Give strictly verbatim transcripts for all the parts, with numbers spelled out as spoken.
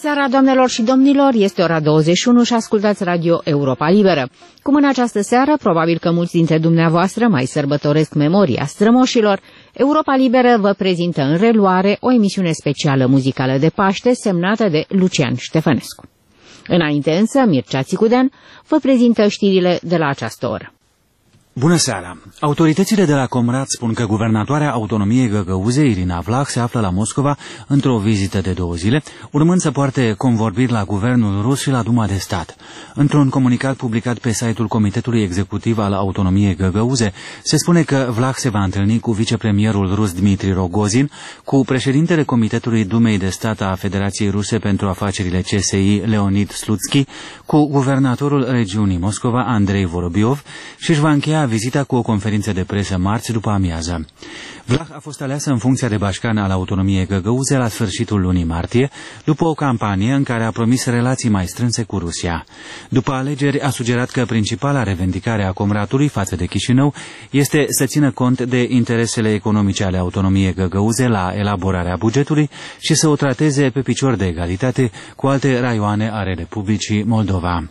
seara, doamnelor și domnilor, este ora douăzeci și unu și ascultați Radio Europa Liberă. Cum în această seară, probabil că mulți dintre dumneavoastră mai sărbătoresc memoria strămoșilor, Europa Liberă vă prezintă în reluare o emisiune specială muzicală de Paște semnată de Lucian Ștefănescu. Înainte însă, Mircea Țicudean vă prezintă știrile de la această oră. Bună seara! Autoritățile de la Comrat spun că guvernatoarea autonomiei Găgăuzei, Irina Vlah, se află la Moscova într-o vizită de două zile, urmând să poarte convorbiri la guvernul rus și la Duma de Stat. Într-un comunicat publicat pe site-ul Comitetului Executiv al Autonomiei Găgăuze, se spune că Vlah se va întâlni cu vicepremierul rus Dmitri Rogozin, cu președintele Comitetului Dumei de Stat a Federației Ruse pentru Afacerile C S I, Leonid Slutsky, cu guvernatorul regiunii Moscova, Andrei Vorobiov, și își va încheia vizita cu o conferință de presă marți după amiază. Vlah a fost aleasă în funcția de bașcan al autonomiei Găgăuze la sfârșitul lunii martie, după o campanie în care a promis relații mai strânse cu Rusia. După alegeri a sugerat că principala revendicare a Comratului față de Chișinău este să țină cont de interesele economice ale autonomiei Găgăuze la elaborarea bugetului și să o trateze pe picior de egalitate cu alte raioane ale Republicii Moldova.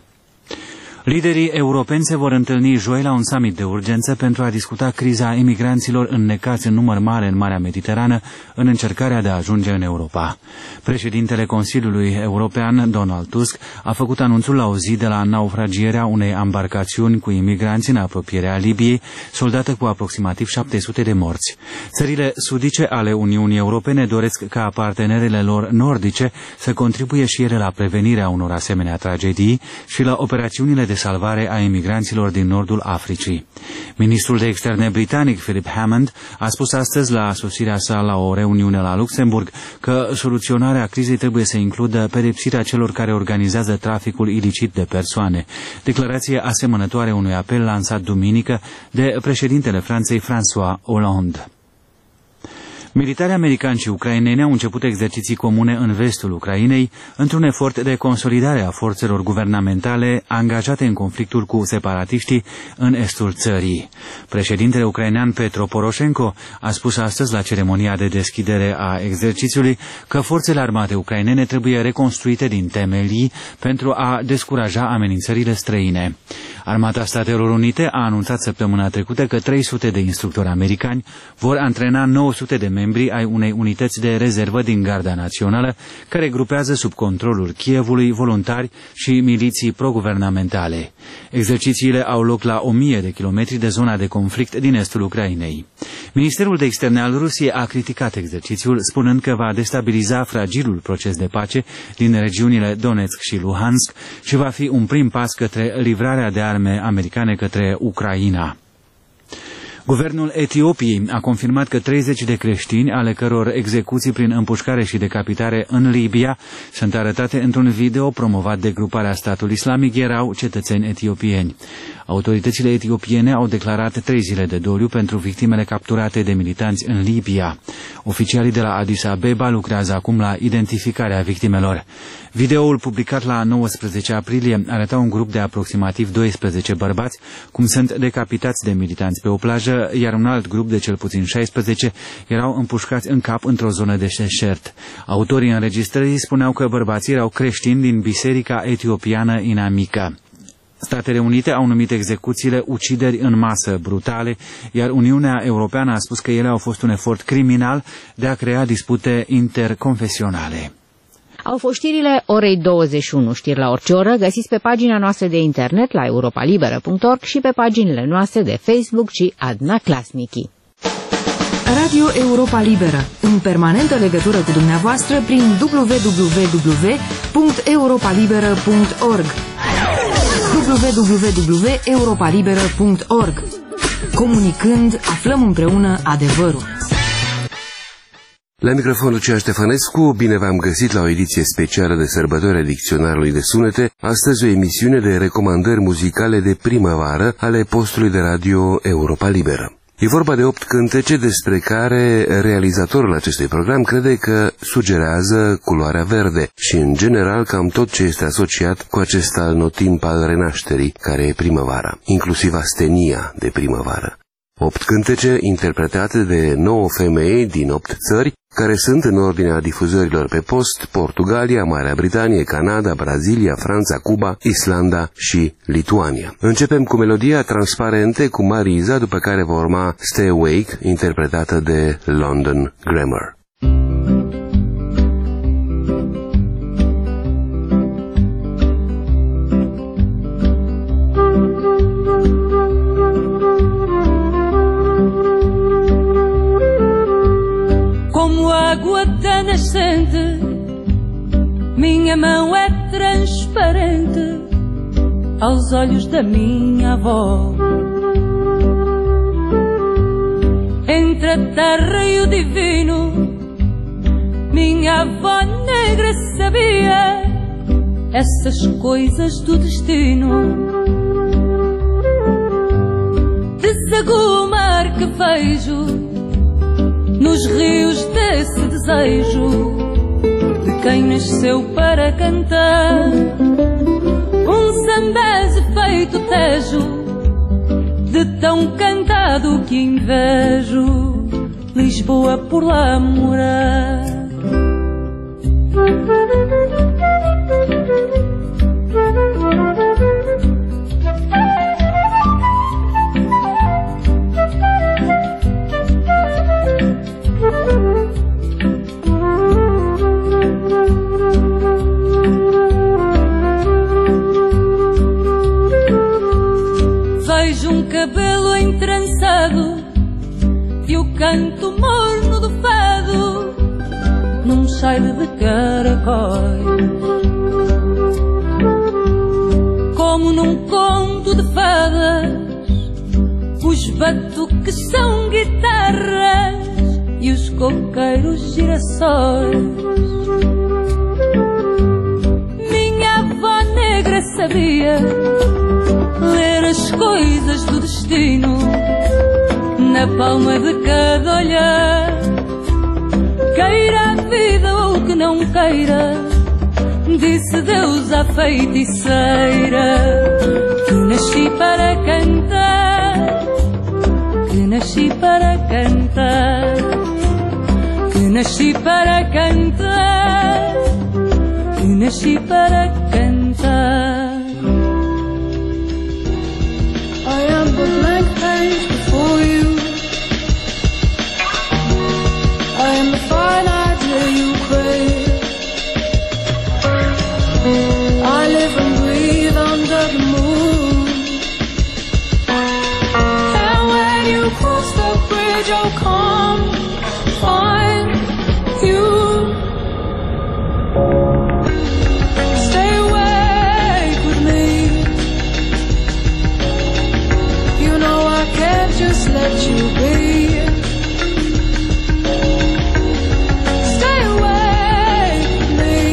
Liderii europeni se vor întâlni joi la un summit de urgență pentru a discuta criza imigranților înnecați în număr mare în Marea Mediterană în încercarea de a ajunge în Europa. Președintele Consiliului European, Donald Tusk, a făcut anunțul la o zi de la naufragierea unei ambarcațiuni cu imigranți în apropierea Libiei, soldată cu aproximativ șapte sute de morți. Țările sudice ale Uniunii Europene doresc ca partenerele lor nordice să contribuie și ele la prevenirea unor asemenea tragedii și la operațiunile de salvare a imigranților din nordul Africii. Ministrul de Externe britanic, Philip Hammond, a spus astăzi la sosirea sa la o reuniune la Luxemburg că soluționarea crizei trebuie să includă pedepsirea celor care organizează traficul ilicit de persoane. Declarație asemănătoare unui apel lansat duminică de președintele Franței, François Hollande. Militarii americani și ucraineni au început exerciții comune în vestul Ucrainei, într-un efort de consolidare a forțelor guvernamentale angajate în conflictul cu separatiștii în estul țării. Președintele ucrainean Petro Poroșenko a spus astăzi la ceremonia de deschidere a exercițiului că forțele armate ucrainene trebuie reconstruite din temelii pentru a descuraja amenințările străine. Armata Statelor Unite a anunțat săptămâna trecută că trei sute de instructori americani vor antrena nouă sute de membri ai unei unități de rezervă din Garda Națională, care grupează sub controlul Kievului voluntari și miliții proguvernamentale. Exercițiile au loc la o mie de kilometri de zona de conflict din estul Ucrainei. Ministerul de Externe al Rusiei a criticat exercițiul, spunând că va destabiliza fragilul proces de pace din regiunile Donetsk și Luhansk și va fi un prim pas către livrarea de arme americane către Ucraina. Guvernul Etiopiei a confirmat că treizeci de creștini, ale căror execuții prin împușcare și decapitare în Libia sunt arătate într-un video promovat de gruparea Statul Islamic, erau cetățeni etiopieni. Autoritățile etiopiene au declarat trei zile de doliu pentru victimele capturate de militanți în Libia. Oficialii de la Addis Abeba lucrează acum la identificarea victimelor. Videoul publicat la nouăsprezece aprilie arăta un grup de aproximativ doisprezece bărbați cum sunt decapitați de militanți pe o plajă, iar un alt grup de cel puțin șaisprezece erau împușcați în cap într-o zonă de deșert. Autorii înregistrării spuneau că bărbații erau creștini din biserica etiopiană inamică. Statele Unite au numit execuțiile ucideri în masă brutale, iar Uniunea Europeană a spus că ele au fost un efort criminal de a crea dispute interconfesionale. Au fost știrile orei douăzeci și unu, știri la orice oră, găsiți pe pagina noastră de internet la europa liberă punct org și pe paginile noastre de Facebook și Adna Klasniki. Radio Europa Liberă, în permanentă legătură cu dumneavoastră prin w w w punct europa liberă punct org. w w w punct europa liberă punct org. Comunicând, aflăm împreună adevărul. La microfon Lucian Ștefănescu, bine v-am găsit la o ediție specială de sărbători a Dicționarului de Sunete, astăzi o emisiune de recomandări muzicale de primăvară ale postului de radio Europa Liberă. E vorba de opt cântece despre care realizatorul acestui program crede că sugerează culoarea verde și, în general, cam tot ce este asociat cu acest anotimp al renașterii, care e primăvara, inclusiv astenia de primăvară. Opt cântece interpretate de nouă femei din opt țări, care sunt în ordinea difuzărilor pe post: Portugalia, Marea Britanie, Canada, Brazilia, Franța, Cuba, Islanda și Lituania. Începem cu melodia Transparente cu Marisa, după care va urma Stay Awake, interpretată de London Grammar. Nascente, minha mão é transparente aos olhos da minha avó. Entre a terra e o divino, minha avó negra sabia essas coisas do destino. Desaguo o mar que vejo nos rios desse desejo de quem nasceu para cantar. Um zambeze feito tejo, de tão cantado que invejo Lisboa por lá morar. Cabelo entrançado e o canto morno do fado num cheiro de caracóis, como num conto de fadas. Os batuques são guitarras e os coqueiros girassóis. Minha avó negra sabia ler as coisas do destino na palma de cada olhar. Queira a vida ou que não queira, disse Deus à feiticeira, que nasci para cantar, que nasci para cantar, que nasci para cantar, que nasci para cantar. I am the blank page before you. I am the fine idea you crave. I live and breathe under the moon. And when you cross the bridge, I'll come find you. Stay awake with me. You know I can't just let you be. Stay awake with me.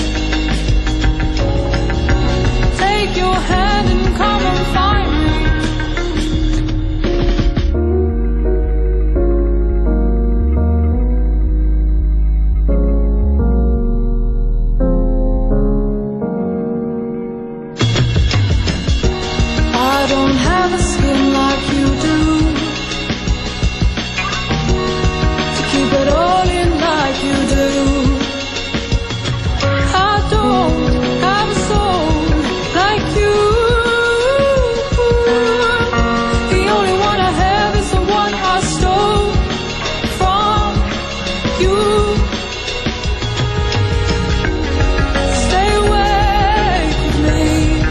Take your hand and come and find me. I don't have a skin like you do, to keep it all in like you do. I don't have a soul like you. The only one I have is the one I stole from you. Stay awake with me.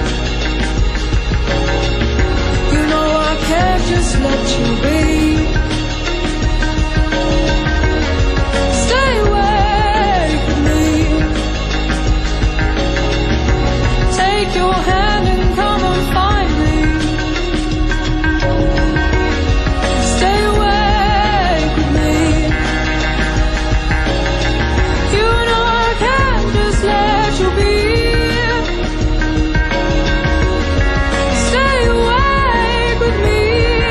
You know I can't just let you be. Stay awake with me. Take your hand and come and find me. Stay awake with me. You know I can't just let you be. Stay awake with me.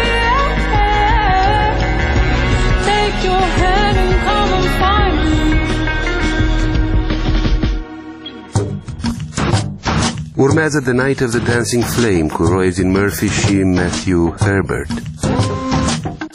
Take your hand and come and find me. Urmează The Night of the Dancing Flame cu Roisin Murphy și Matthew Herbert.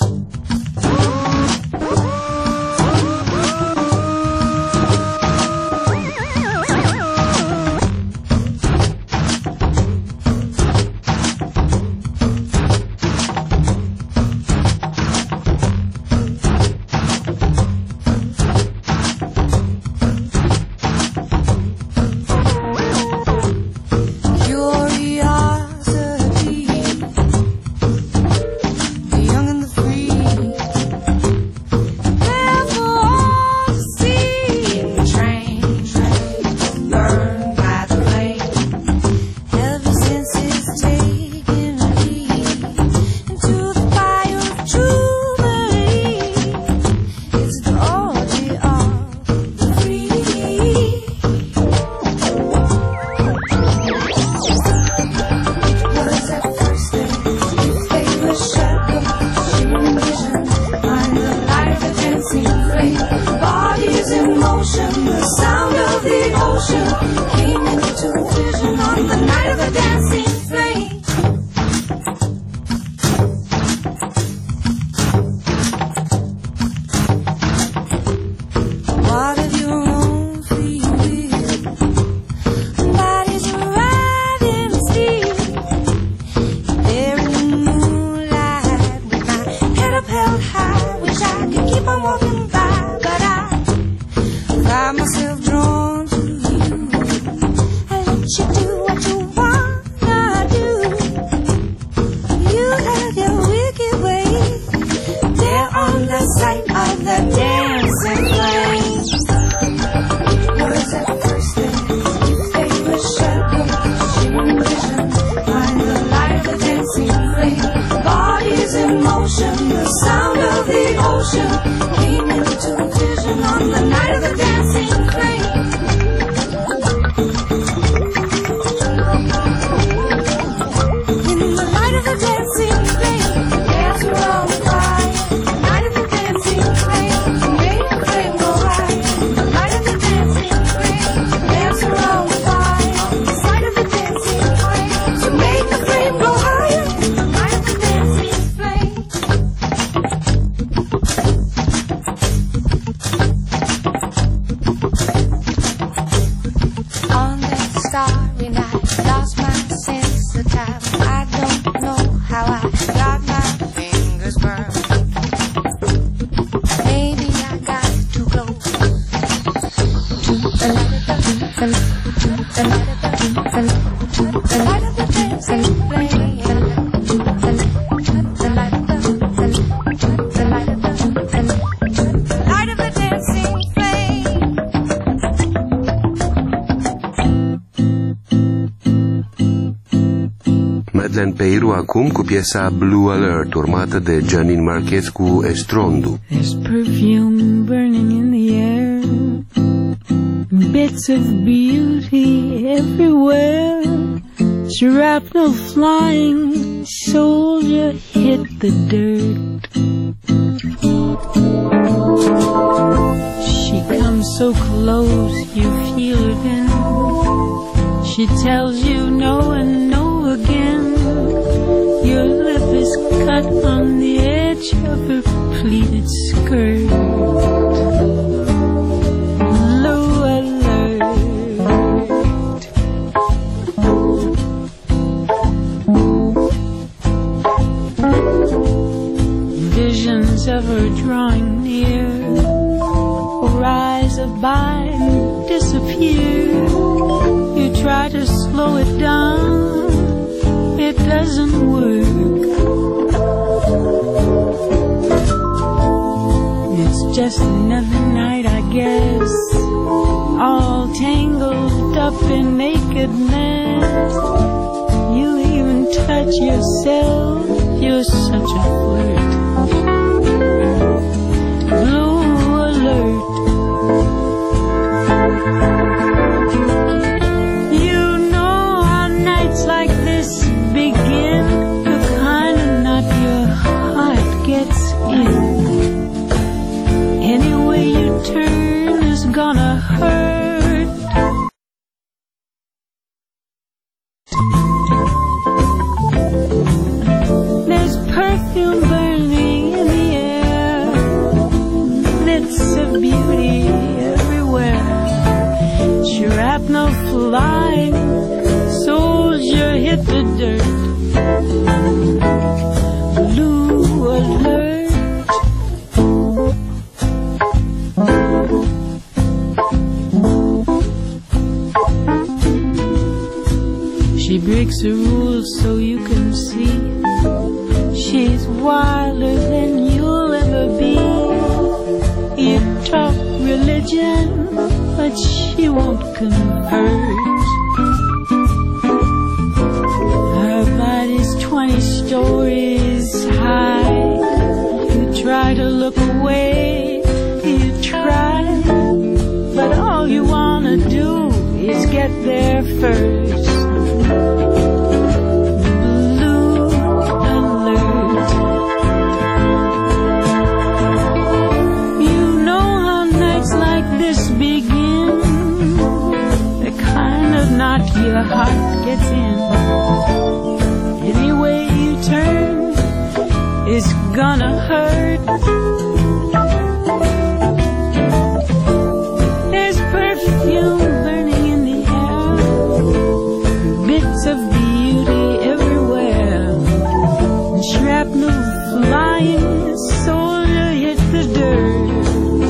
ocean came into vision on the night of the dancing crane. In the light of the dancing flame, there's a roll fire. Night of the dancing flame, make the flame go high. The light of the dancing flame, there's a roll fire. The sight of the dancing flame, so make the flame go higher. The light of the dancing flame. On that starry night, lost my sense of time. I don't know how I got my fingers burned. Maybe I got too close to the light of the, the, to the light of the, the, to the light of the dancing flame. The light of the, the, the light of the, the, the light of the dancing flame. Madeleine Peyroux acum cu piesa Blue Alert, urmată de Janine Marquez cu Estrondu. There's perfume burning in the air, bits of beauty everywhere, shrapnel flying, soldier hit the dirt. She comes so close, you feel her then. She tells you no and no again. Your lip is cut on the edge of her pleated skirt. Blue alert. Visions of her drawing near rise by and disappear. You try to slow it down, it doesn't work. It's just another night, I guess, all tangled up in nakedness. You even touch yourself, you're such a flirt. Blue alert. Like this begin, the kind of knot your heart gets in. Any way you turn is gonna hurt. There's perfume burning in the air, bits of beauty everywhere, shrapnel flying, soldier hit the dirt. Blue alert. She breaks the rules so you can see. She's wilder than you'll ever be. You talk religion, but she won't convert. Twenty stories high. You try to look away, you try, but all you wanna do is get there first. Blue alert. You know how nights like this begin, the kind of knot your heart gets in. Any way you turn is gonna hurt. There's perfume burning in the air, bits of beauty everywhere, and shrapnel flying, soldier hit the dirt.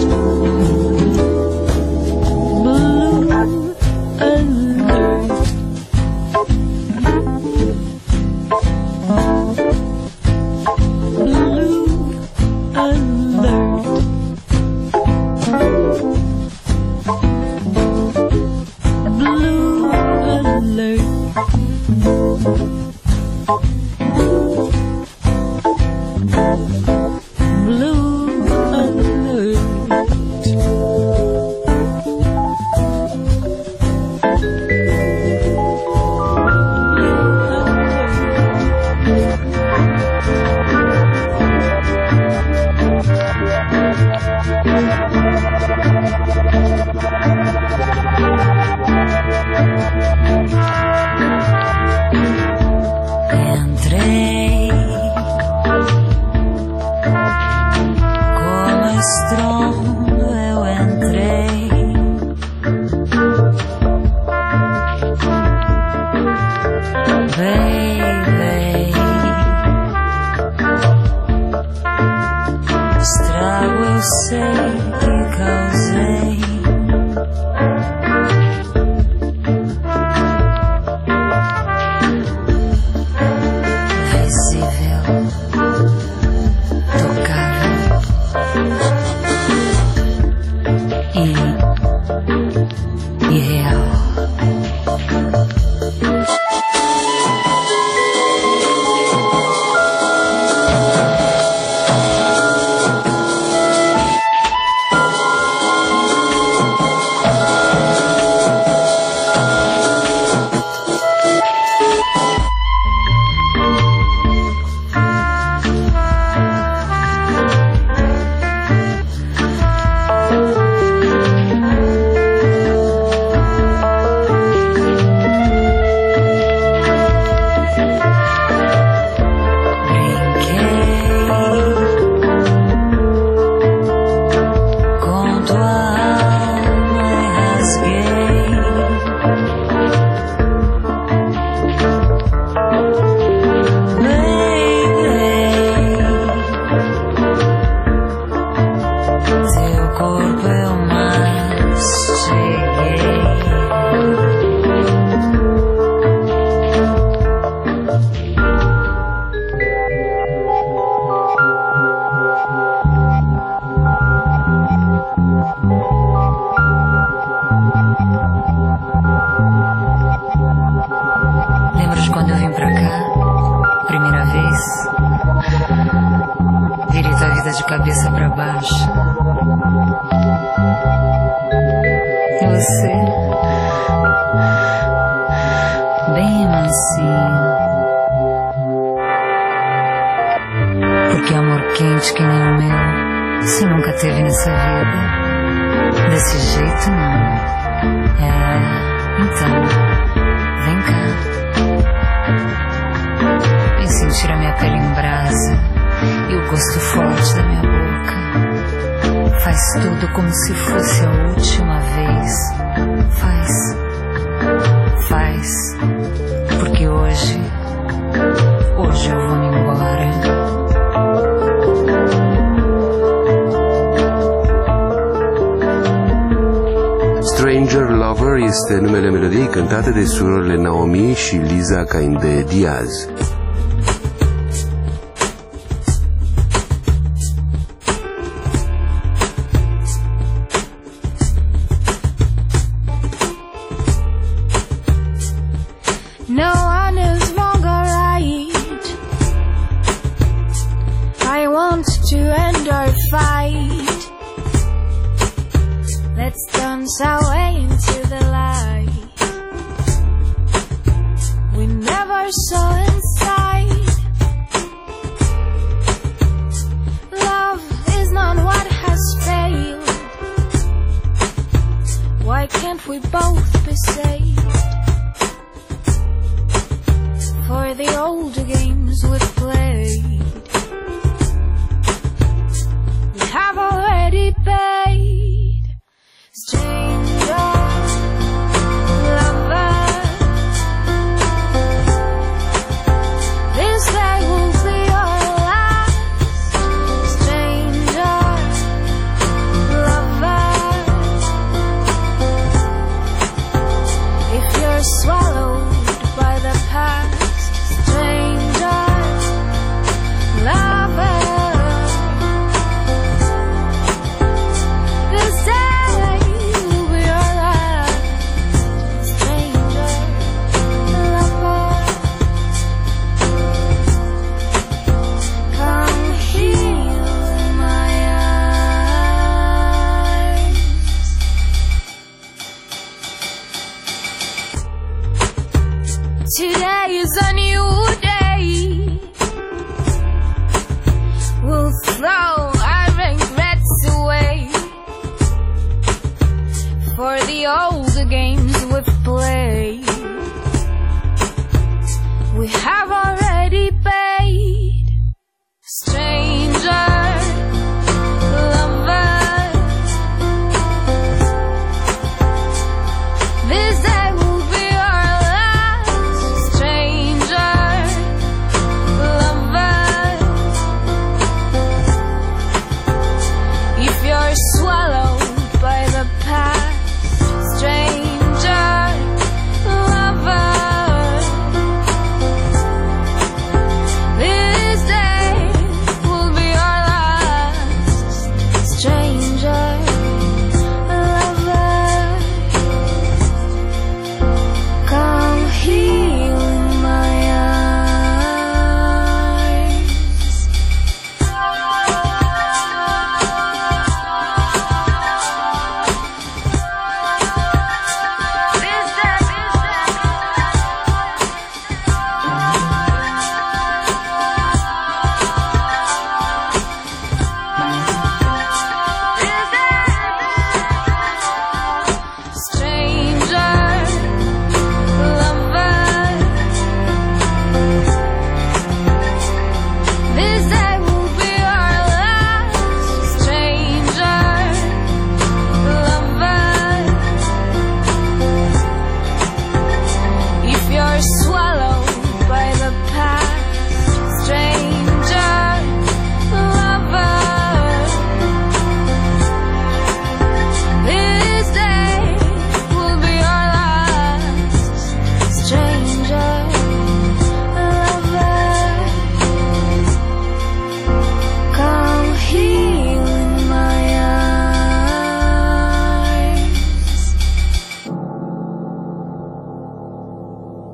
Blue alert. Blue baby. Estrago eu sei que causei. Visível, tocável e irreal. Lembras quando eu vim pra cá? Primeira vez? Virei tua vida de cabeça pra baixo. E você? Bem mansinho. Porque amor quente que nem o meu você nunca teve nessa vida. Desse jeito não. É, então vem cá, vem sentir a minha pele em brasa e o gosto forte da minha boca. Faz tudo como se fosse a última vez. Faz, faz, porque hoje, hoje eu vou me embora. Stranger Lover este numele melodiei cântate de surorile Naomi și Liza Cainde Diaz. No one is wrong or right. I want to end our fight. Let's dance our way into the light we never saw inside. Love is not what has failed. Why can't we both be saved for the old games we've played? We have already paid. Stranger, lover, this day will be our last. Stranger, lover, if you're swallowed by the past. Stranger, lover, this day will be our last. Stranger, lover, come heal my eyes. Today is a new day. We'll throw our regrets away for the old games we've played. We have already paid. Stranger, lover, this day will be our last. Stranger,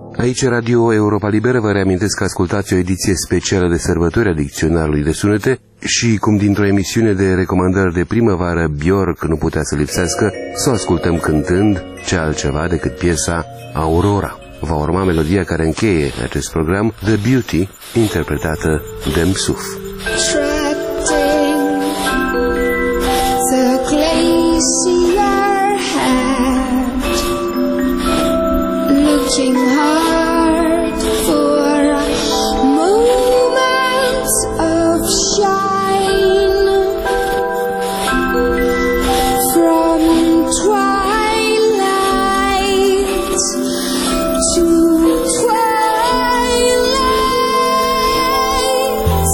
Aici Radio Europa Liberă, vă reamintesc că ascultați o ediție specială de sărbători a Dicționarului de Sunete și, cum dintr-o emisiune de recomandări de primăvară Björk nu putea să lipsească, să o ascultăm cântând ce altceva decât piesa Aurora. Va urma melodia care încheie acest program, The Beauty, interpretată de Msuf. Looking hard for moments of shine from twilight to twilight.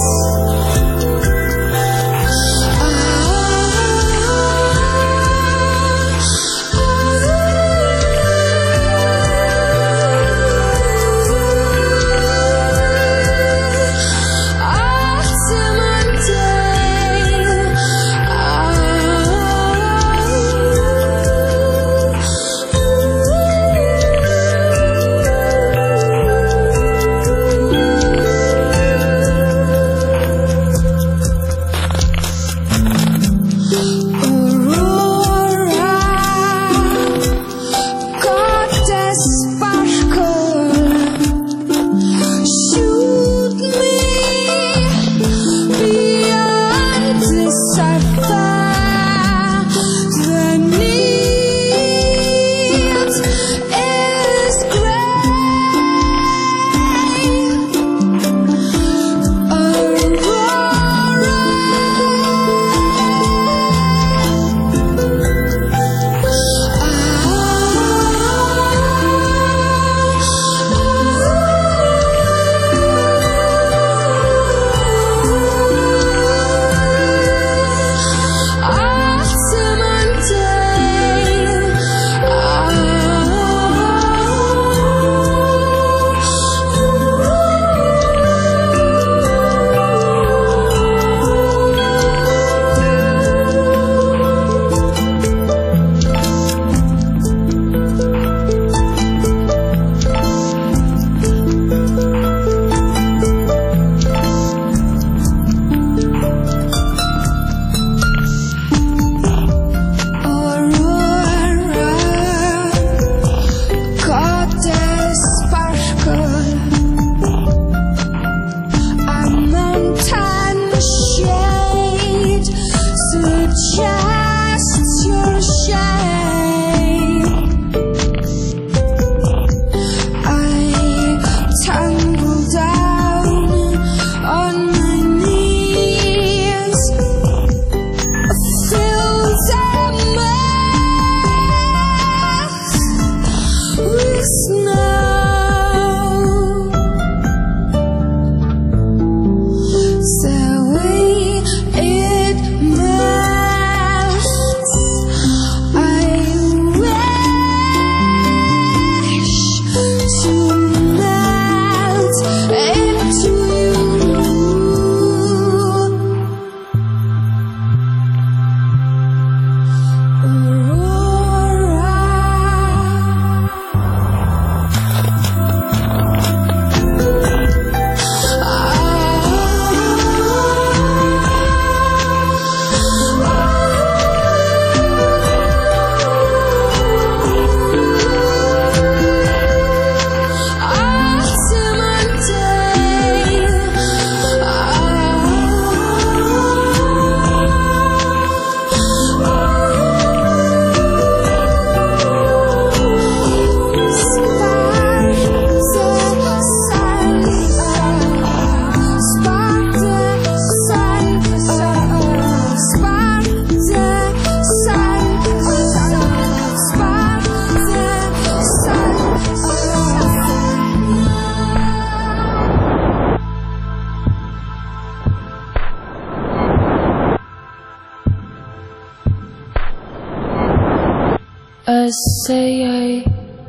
I say I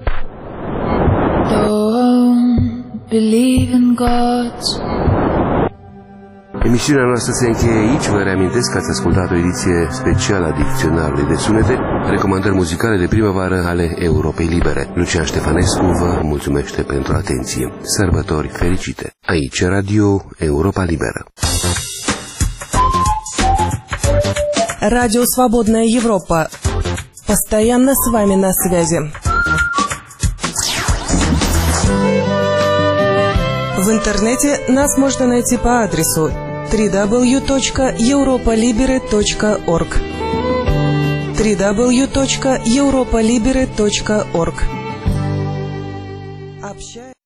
don't believe in God. Emisiunea noastră se încheie aici. Vă reamintesc că ați ascultat o ediție specială a Dicționarului de Sunete. recomandări muzicale de primăvară ale Europei Libere. Lucian Ștefănescu vă mulțumește pentru atenție. Sărbători fericite! Aici Radio Europa Liberă. Радио «Свободная Европа». Постоянно с вами на связи. В интернете нас можно найти по адресу дабл ю дабл ю дабл ю точка европа либере точка орг дабл ю дабл ю дабл ю точка европа либере точка орг.